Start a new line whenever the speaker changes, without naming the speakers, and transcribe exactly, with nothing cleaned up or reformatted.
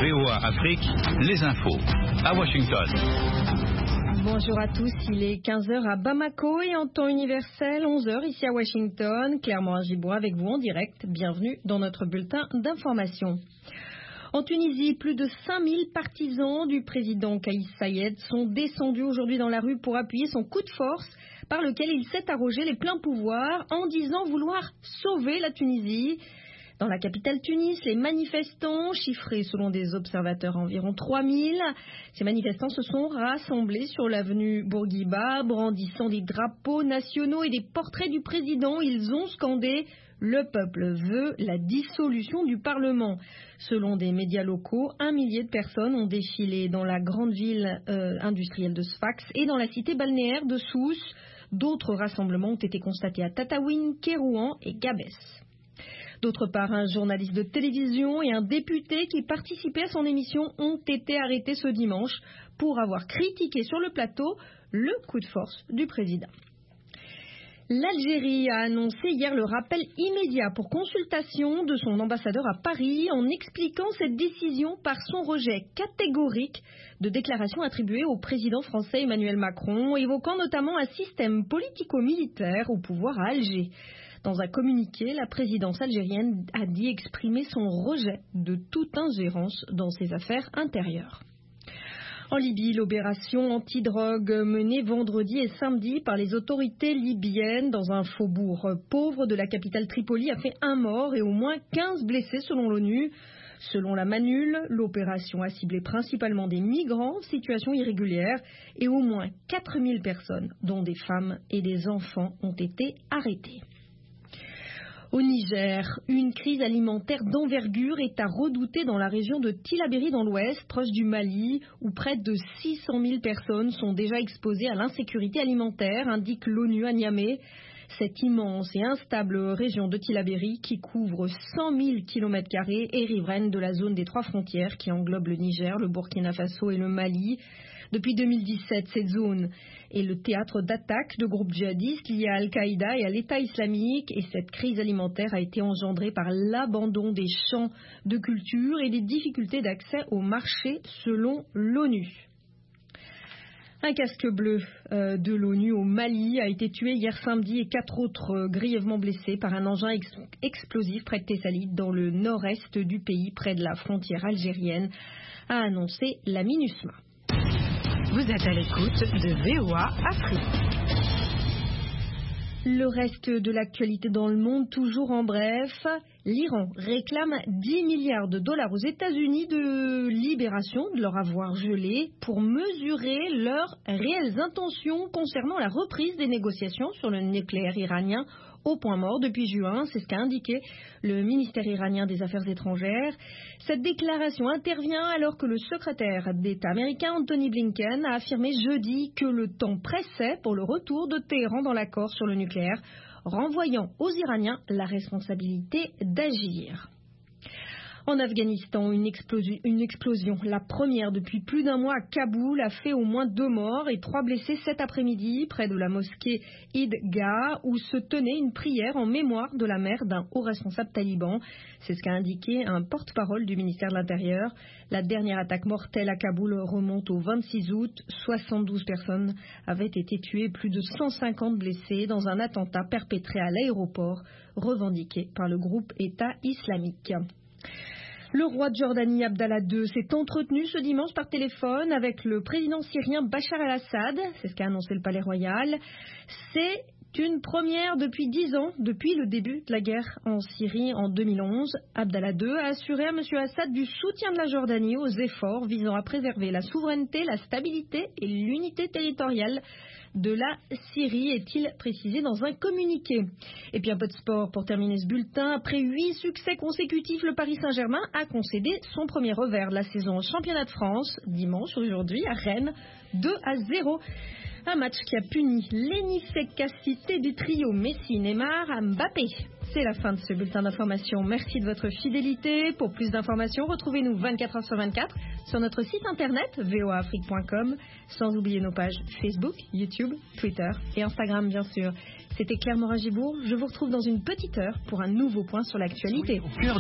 V O A Afrique, les infos. À Washington.
Bonjour à tous, il est quinze heures à Bamako et en temps universel, onze heures ici à Washington. Claire Morin-Gibois avec vous en direct. Bienvenue dans notre bulletin d'information. En Tunisie, plus de cinq mille partisans du président Kais Saied sont descendus aujourd'hui dans la rue pour appuyer son coup de force par lequel il s'est arrogé les pleins pouvoirs en disant vouloir sauver la Tunisie. Dans la capitale Tunis, les manifestants, chiffrés selon des observateurs à environ trois mille, ces manifestants se sont rassemblés sur l'avenue Bourguiba, brandissant des drapeaux nationaux et des portraits du président. Ils ont scandé « Le peuple veut la dissolution du Parlement ». Selon des médias locaux, un millier de personnes ont défilé dans la grande ville euh, industrielle de Sfax et dans la cité balnéaire de Sousse. D'autres rassemblements ont été constatés à Tataouine, Kérouan et Gabès. D'autre part, un journaliste de télévision et un député qui participaient à son émission ont été arrêtés ce dimanche pour avoir critiqué sur le plateau le coup de force du président. L'Algérie a annoncé hier le rappel immédiat pour consultation de son ambassadeur à Paris en expliquant cette décision par son rejet catégorique de déclarations attribuées au président français Emmanuel Macron, évoquant notamment un système politico-militaire au pouvoir à Alger. Dans un communiqué, la présidence algérienne a dit exprimer son rejet de toute ingérence dans ses affaires intérieures. En Libye, l'opération antidrogue menée vendredi et samedi par les autorités libyennes dans un faubourg pauvre de la capitale Tripoli a fait un mort et au moins quinze blessés selon l'ONU. Selon la Manul, l'opération a ciblé principalement des migrants en situation irrégulière et au moins quatre mille personnes, dont des femmes et des enfants, ont été arrêtées. Au Niger, une crise alimentaire d'envergure est à redouter dans la région de Tillabéri dans l'ouest, proche du Mali, où près de six cent mille personnes sont déjà exposées à l'insécurité alimentaire, indique l'ONU à Niamey. Cette immense et instable région de Tillabéri, qui couvre cent mille kilomètres carrés, est riveraine de la zone des trois frontières qui englobe le Niger, le Burkina Faso et le Mali. Depuis deux mille dix-sept, cette zone est le théâtre d'attaques de groupes djihadistes liés à Al-Qaïda et à l'État islamique. Et cette crise alimentaire a été engendrée par l'abandon des champs de culture et des difficultés d'accès au marché selon l'ONU. Un casque bleu euh, de l'ONU au Mali a été tué hier samedi et quatre autres euh, grièvement blessés par un engin ex- explosif près de Tessalit dans le nord-est du pays, près de la frontière algérienne, a annoncé la MINUSMA.
Vous êtes à l'écoute de V O A Afrique.
Le reste de l'actualité dans le monde, toujours en bref, l'Iran réclame dix milliards de dollars aux États-Unis de libération de leur avoir gelé pour mesurer leurs réelles intentions concernant la reprise des négociations sur le nucléaire iranien au point mort depuis juin. C'est ce qu'a indiqué le ministère iranien des Affaires étrangères. Cette déclaration intervient alors que le secrétaire d'État américain Anthony Blinken a affirmé jeudi que le temps pressait pour le retour de Téhéran dans l'accord sur le nucléaire, renvoyant aux Iraniens la responsabilité d'agir. En Afghanistan, une explosion, une explosion, la première depuis plus d'un mois à Kaboul, a fait au moins deux morts et trois blessés cet après-midi près de la mosquée Eidgah où se tenait une prière en mémoire de la mère d'un haut responsable taliban. C'est ce qu'a indiqué un porte-parole du ministère de l'Intérieur. La dernière attaque mortelle à Kaboul remonte au vingt-six août. soixante-douze personnes avaient été tuées, plus de cent cinquante blessés dans un attentat perpétré à l'aéroport revendiqué par le groupe État islamique. Le roi de Jordanie, Abdallah deux, s'est entretenu ce dimanche par téléphone avec le président syrien Bachar al-Assad. C'est ce qu'a annoncé le Palais Royal. C'est une première depuis dix ans, depuis le début de la guerre en Syrie en deux mille onze. Abdallah deux a assuré à M. Assad du soutien de la Jordanie aux efforts visant à préserver la souveraineté, la stabilité et l'unité territoriale de la Syrie, est-il précisé dans un communiqué. Et puis un peu de sport pour terminer ce bulletin. Après huit succès consécutifs, le Paris Saint-Germain a concédé son premier revers de la saison au championnat de France, dimanche aujourd'hui à Rennes, deux à zéro. Un match qui a puni l'inefficacité du trio Messi, Neymar, Mbappé. C'est la fin de ce bulletin d'information. Merci de votre fidélité. Pour plus d'informations, retrouvez-nous vingt-quatre heures sur vingt-quatre sur notre site internet v o a afrique point com, sans oublier nos pages Facebook, YouTube, Twitter et Instagram bien sûr. C'était Claire Morin-Gibour. Je vous retrouve dans une petite heure pour un nouveau point sur l'actualité.